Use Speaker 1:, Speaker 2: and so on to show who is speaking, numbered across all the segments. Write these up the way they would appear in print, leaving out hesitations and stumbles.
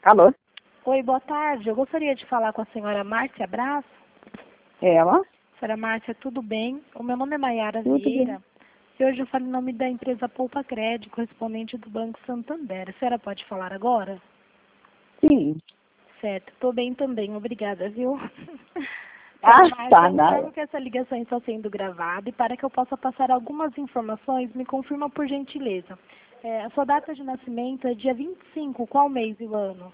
Speaker 1: Alô?
Speaker 2: Oi, boa tarde. Eu gostaria de falar com a senhora Márcia Braz.
Speaker 1: Ela?
Speaker 2: Senhora Márcia, tudo bem? O meu nome é Maiara
Speaker 1: Tudo
Speaker 2: Vieira.
Speaker 1: bem.
Speaker 2: E hoje eu falo em nome da empresa Poupa Crédito, correspondente do Banco Santander. A senhora pode falar agora?
Speaker 1: Sim.
Speaker 2: Certo, estou bem também, obrigada, viu?
Speaker 1: Ah,
Speaker 2: Senhora
Speaker 1: tá,
Speaker 2: Márcia,
Speaker 1: nada.
Speaker 2: informo que essa ligação está sendo gravada e para que eu possa passar algumas informações, me confirma por gentileza. A sua data de nascimento é dia 25, qual mês e o ano?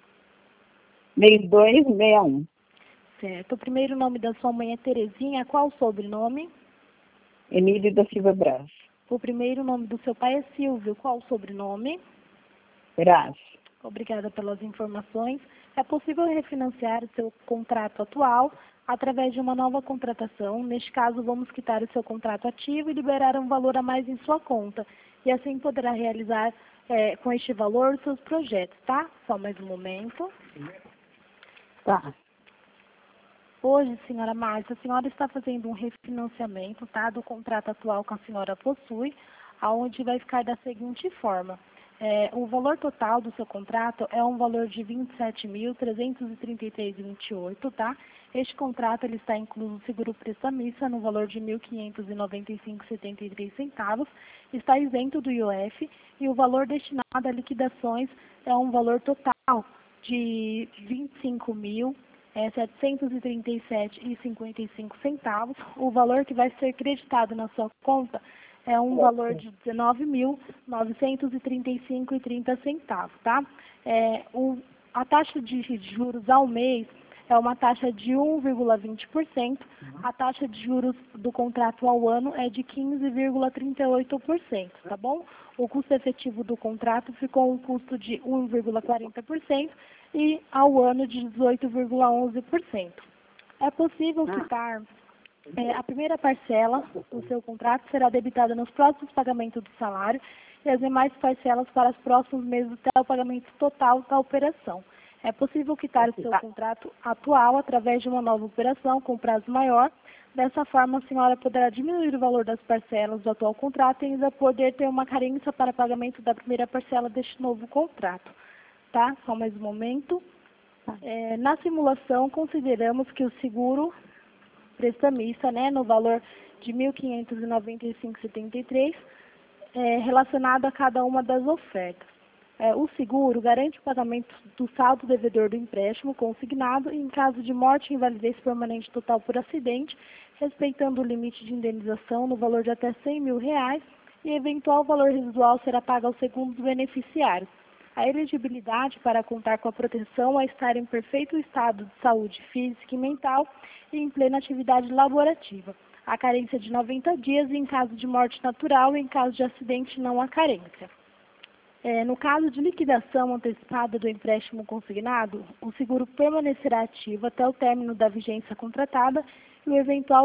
Speaker 1: 6261.
Speaker 2: Certo. O primeiro nome da sua mãe é Terezinha, qual o sobrenome?
Speaker 1: Emílio da Silva Braz.
Speaker 2: O primeiro nome do seu pai é Silvio, qual o sobrenome?
Speaker 1: Braz.
Speaker 2: Obrigada pelas informações. É possível refinanciar o seu contrato atual através de uma nova contratação. Neste caso, vamos quitar o seu contrato ativo e liberar um valor a mais em sua conta. E assim poderá realizar com este valor os seus projetos, tá? Só mais um momento.
Speaker 1: Tá.
Speaker 2: Hoje, senhora Márcia, a senhora está fazendo um refinanciamento, tá, do contrato atual que a senhora possui, aonde vai ficar da seguinte forma. O valor total do seu contrato é um valor de R$ 27.333,28, tá? Este contrato ele está incluso o seguro prestamista no valor de R$ 1.595,73, está isento do IOF e o valor destinado a liquidações é um valor total de R$ 25.737,55. O valor que vai ser creditado na sua conta é um valor de R$ 19.935,30, tá? A taxa de juros ao mês é uma taxa de 1,20%, a taxa de juros do contrato ao ano é de 15,38%, tá bom? O custo efetivo do contrato ficou um custo de 1,40% e ao ano de 18,11%. É possível quitar a primeira parcela do seu contrato será debitada nos próximos pagamentos do salário e as demais parcelas para os próximos meses até o pagamento total da operação. É possível quitar o seu contrato atual através de uma nova operação com prazo maior. Dessa forma, a senhora poderá diminuir o valor das parcelas do atual contrato e ainda poder ter uma carência para pagamento da primeira parcela deste novo contrato. Tá? Só mais um momento. Na simulação, consideramos que o seguro prestamista, né, no valor de R$ 1.595,73, relacionado a cada uma das ofertas. O seguro garante o pagamento do saldo devedor do empréstimo consignado em caso de morte e invalidez permanente total por acidente, respeitando o limite de indenização no valor de até R$ 100.000 e eventual valor residual será pago aos segundos beneficiários. A elegibilidade para contar com a proteção é estar em perfeito estado de saúde física e mental e em plena atividade laborativa. A carência de 90 dias em caso de morte natural e em caso de acidente não há carência. No caso de liquidação antecipada do empréstimo consignado, o seguro permanecerá ativo até o término da vigência contratada e o eventual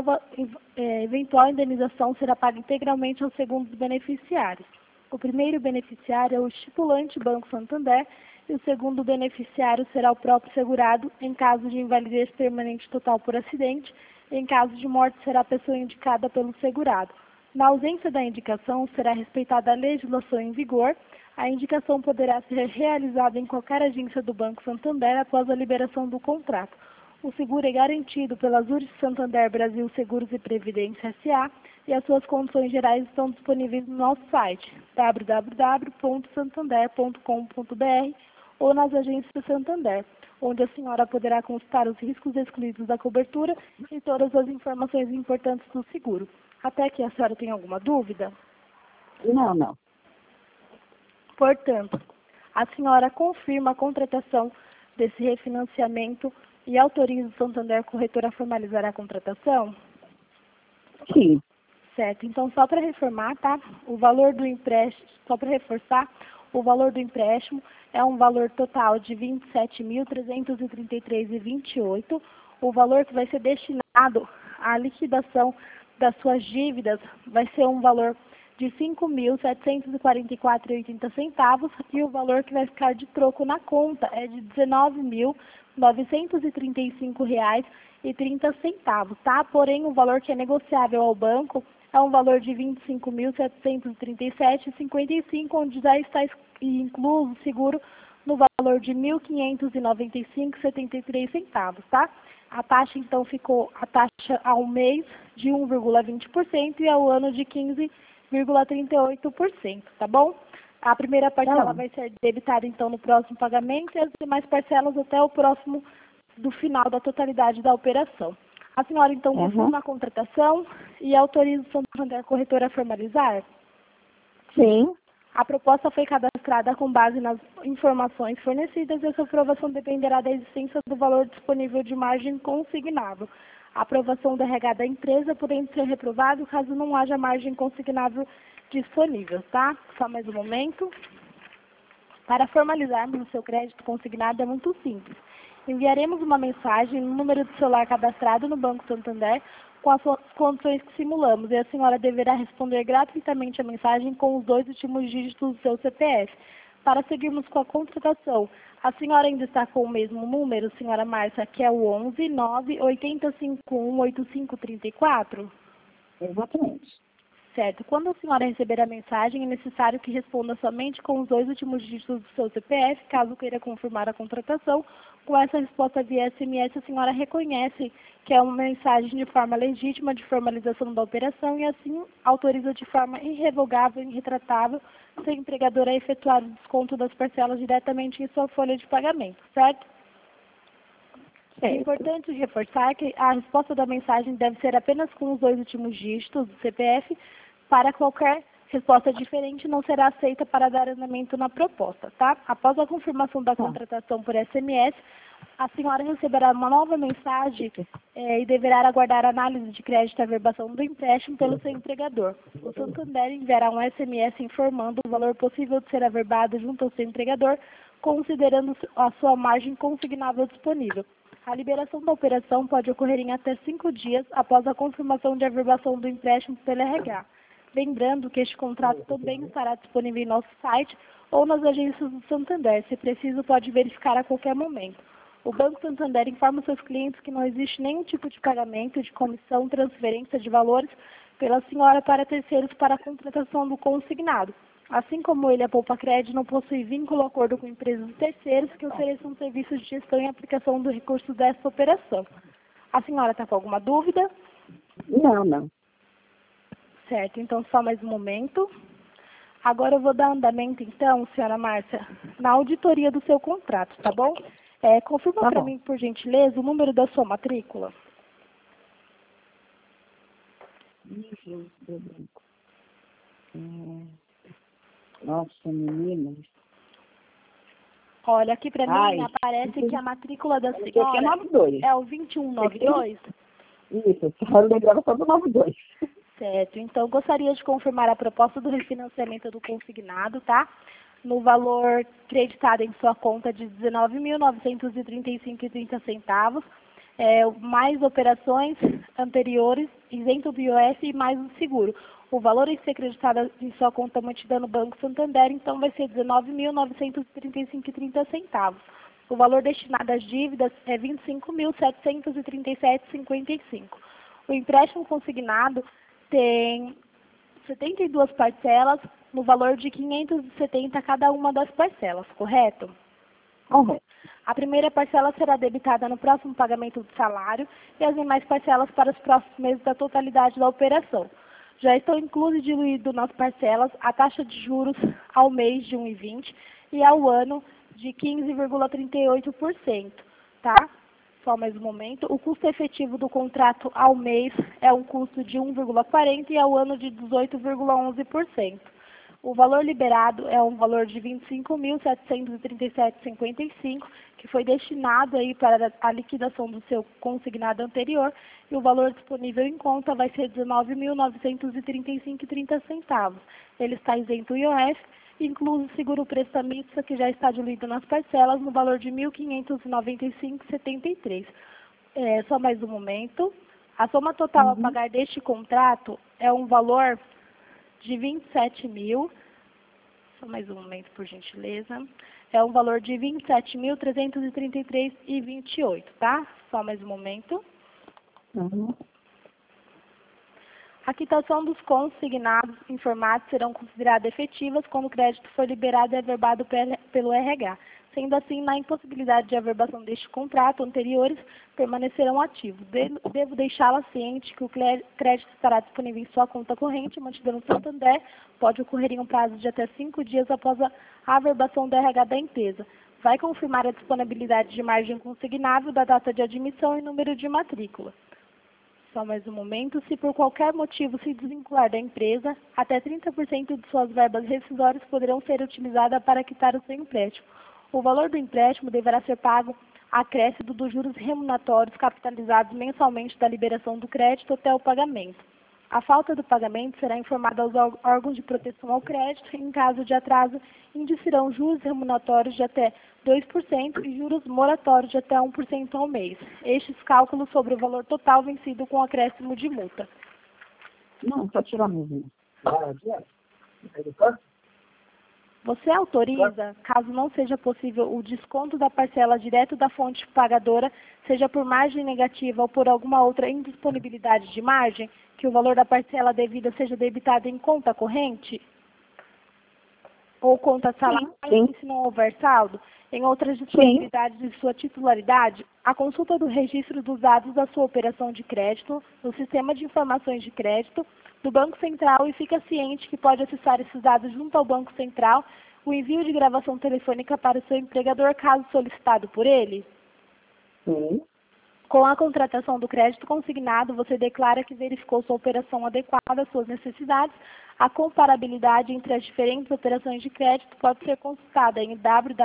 Speaker 2: indenização será paga integralmente aos segundos beneficiários. O primeiro beneficiário é o estipulante Banco Santander e o segundo beneficiário será o próprio segurado em caso de invalidez permanente total por acidente e em caso de morte será a pessoa indicada pelo segurado. Na ausência da indicação, será respeitada a legislação em vigor. A indicação poderá ser realizada em qualquer agência do Banco Santander após a liberação do contrato. O seguro é garantido pela Zurich Santander Brasil Seguros e Previdência S.A. e as suas condições gerais estão disponíveis no nosso site www.santander.com.br ou nas agências Santander, onde a senhora poderá consultar os riscos excluídos da cobertura e todas as informações importantes do seguro. Até aqui a senhora tem alguma dúvida?
Speaker 1: Não.
Speaker 2: Portanto, a senhora confirma a contratação desse refinanciamento e autoriza o Santander Corretora a formalizar a contratação?
Speaker 1: Sim.
Speaker 2: Certo. Então, só para reformar, tá? O valor do empréstimo, só para reforçar, o valor do empréstimo é um valor total de R$ 27.333,28. O valor que vai ser destinado à liquidação das suas dívidas vai ser um valor de R$ 5.744,80 e o valor que vai ficar de troco na conta é de R$ 19.935,30, tá? Porém, o valor que é negociável ao banco é um valor de R$ 25.737,55, onde já está incluso o seguro no valor de R$ 1.595,73, tá? A taxa, então, ficou a taxa ao mês de 1,20% e ao ano de 15,38%, tá bom? A primeira parcela vai ser debitada, então, no próximo pagamento e as demais parcelas até o próximo do final da totalidade da operação. A senhora, então, confirma a contratação e autoriza o Santander Corretora a formalizar?
Speaker 1: Sim.
Speaker 2: A proposta foi cadastrada com base nas informações fornecidas e a sua aprovação dependerá da existência do valor disponível de margem consignável. A aprovação do RH da empresa podendo ser reprovado caso não haja margem consignável disponível, tá? Só mais um momento. Para formalizarmos o seu crédito consignado é muito simples. Enviaremos uma mensagem no número de celular cadastrado no Banco Santander com as condições que simulamos e a senhora deverá responder gratuitamente a mensagem com os 2 últimos dígitos do seu CPF. Para seguirmos com a contratação, a senhora ainda está com o mesmo número, senhora Márcia, que é o 11 9 8051 8534?
Speaker 1: Exatamente.
Speaker 2: Certo. Quando a senhora receber a mensagem, é necessário que responda somente com os 2 últimos dígitos do seu CPF, caso queira confirmar a contratação. Com essa resposta via SMS, a senhora reconhece que é uma mensagem de forma legítima de formalização da operação e assim autoriza de forma irrevogável e irretratável seu empregador a efetuar o desconto das parcelas diretamente em sua folha de pagamento, certo? É importante reforçar que a resposta da mensagem deve ser apenas com os 2 últimos dígitos do CPF. Para qualquer resposta diferente, não será aceita para dar andamento na proposta, tá? Após a confirmação da contratação por SMS, a senhora receberá uma nova mensagem e deverá aguardar a análise de crédito e averbação do empréstimo pelo seu empregador. O Santander enviará um SMS informando o valor possível de ser averbado junto ao seu empregador, considerando a sua margem consignável disponível. A liberação da operação pode ocorrer em até 5 dias após a confirmação de averbação do empréstimo pelo RH. Lembrando que este contrato também estará disponível em nosso site ou nas agências do Santander. Se preciso, pode verificar a qualquer momento. O Banco Santander informa seus clientes que não existe nenhum tipo de pagamento de comissão, transferência de valores pela senhora para terceiros para a contratação do consignado. Assim como ele, a Poupa Cred não possui vínculo ou acordo com empresas terceiras que ofereçam serviços de gestão e aplicação do recurso dessa operação. A senhora está com alguma dúvida?
Speaker 1: Não.
Speaker 2: Certo, então só mais um momento. Agora eu vou dar andamento, então, senhora Márcia, na auditoria do seu contrato, tá bom? Confirma para mim, por gentileza, o número da sua matrícula.
Speaker 1: Nossa, menina.
Speaker 2: Olha, aqui para mim aparece que a matrícula da senhora é o 2192.
Speaker 1: Isso, só lembrava só do 92.
Speaker 2: Certo, então gostaria de confirmar a proposta do refinanciamento do consignado, tá? No valor creditado em sua conta de R$ 19.935,30, mais operações anteriores, isento do IOF e mais o seguro. O valor a ser creditado em sua conta mantida no Banco Santander, então, vai ser R$ 19.935,30. O valor destinado às dívidas é R$ 25.737,55. O empréstimo consignado tem 72 parcelas no valor de 570 cada uma das parcelas, correto?
Speaker 1: Correto.
Speaker 2: A primeira parcela será debitada no próximo pagamento do salário e as demais parcelas para os próximos meses da totalidade da operação. Já estão incluso e diluído nas parcelas a taxa de juros ao mês de 1,20 e ao ano de 15,38%, tá? Só mais um momento. O custo efetivo do contrato ao mês é um custo de 1,40 e ao ano de 18,11%. O valor liberado é um valor de R$ 25.737,55, que foi destinado aí para a liquidação do seu consignado anterior, e o valor disponível em conta vai ser R$ 19.935,30. Ele está isento do IOF, incluso seguro prestamista, que já está diluído nas parcelas, no valor de R$ 1.595,73. Só mais um momento. A soma total a pagar deste contrato é um valor de 27.000, só mais um momento, por gentileza, é um valor de 27.333,28, tá? Só mais um momento. A quitação dos consignados informados serão consideradas efetivas quando o crédito for liberado e averbado pelo RH, Sendo assim, na impossibilidade de averbação deste contrato, anteriores permanecerão ativos. Devo deixá-la ciente que o crédito estará disponível em sua conta corrente, mantida no Santander, pode ocorrer em um prazo de até 5 dias após a averbação do RH da empresa. Vai confirmar a disponibilidade de margem consignável da data de admissão e número de matrícula. Só mais um momento. Se por qualquer motivo se desvincular da empresa, até 30% de suas verbas rescisórias poderão ser utilizadas para quitar o seu empréstimo. O valor do empréstimo deverá ser pago acréscido dos juros remuneratórios capitalizados mensalmente da liberação do crédito até o pagamento. A falta do pagamento será informada aos órgãos de proteção ao crédito e, em caso de atraso, indicirão juros remuneratórios de até 2% e juros moratórios de até 1% ao mês. Estes cálculos sobre o valor total vencido com acréscimo de multa.
Speaker 1: Não, só tirar mesmo.
Speaker 2: Você autoriza, caso não seja possível o desconto da parcela direto da fonte pagadora, seja por margem negativa ou por alguma outra indisponibilidade de margem, que o valor da parcela devida seja debitado em conta corrente? Ou conta salário, se não houver saldo? Em outras disponibilidades de sua titularidade, a consulta do registro dos dados da sua operação de crédito no Sistema de Informações de Crédito do Banco Central e fica ciente que pode acessar esses dados junto ao Banco Central, o envio de gravação telefônica para o seu empregador, caso solicitado por ele?
Speaker 1: Sim.
Speaker 2: Com a contratação do crédito consignado, você declara que verificou sua operação adequada às suas necessidades. A comparabilidade entre as diferentes operações de crédito pode ser consultada em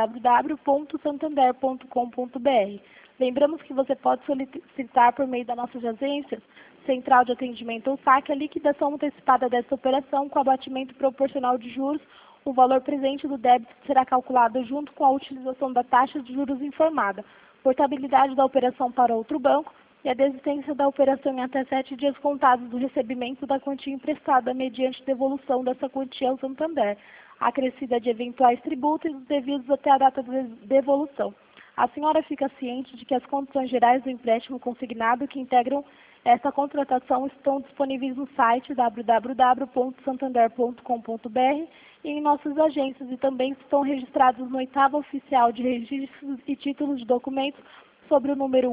Speaker 2: www.santander.com.br. Lembramos que você pode solicitar por meio das nossas agências, Central de Atendimento ou SAC, a liquidação antecipada dessa operação com abatimento proporcional de juros. O valor presente do débito será calculado junto com a utilização da taxa de juros informada, portabilidade da operação para outro banco e a desistência da operação em até 7 dias contados do recebimento da quantia emprestada mediante devolução dessa quantia ao Santander, acrescida de eventuais tributos devidos até a data de devolução. A senhora fica ciente de que as condições gerais do empréstimo consignado que integram essa contratação estão disponíveis no site www.santander.com.br e em nossas agências e também estão registrados no 8º Oficial de Registros e Títulos de Documentos sobre o número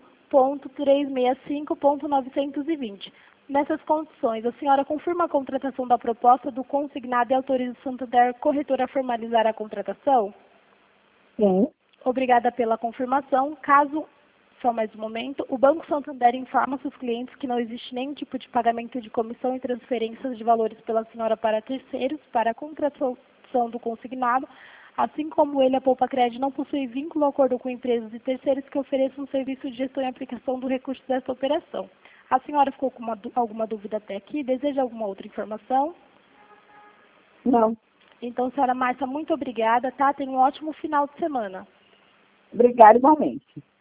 Speaker 2: 1.365.920. Nessas condições, a senhora confirma a contratação da proposta do consignado e autoriza o Santander Corretora a formalizar a contratação?
Speaker 1: Sim.
Speaker 2: Obrigada pela confirmação. Caso, só mais um momento, o Banco Santander informa seus clientes que não existe nenhum tipo de pagamento de comissão e transferências de valores pela senhora para terceiros para a contratação do consignado, assim como ele, a Poupa Cred, não possui vínculo ou acordo com empresas e terceiros que ofereçam um serviço de gestão e aplicação do recurso dessa operação. A senhora ficou com alguma dúvida até aqui? Deseja alguma outra informação?
Speaker 1: Não.
Speaker 2: Então, senhora Márcia, muito obrigada, tá? Tenha um ótimo final de semana.
Speaker 1: Obrigada igualmente.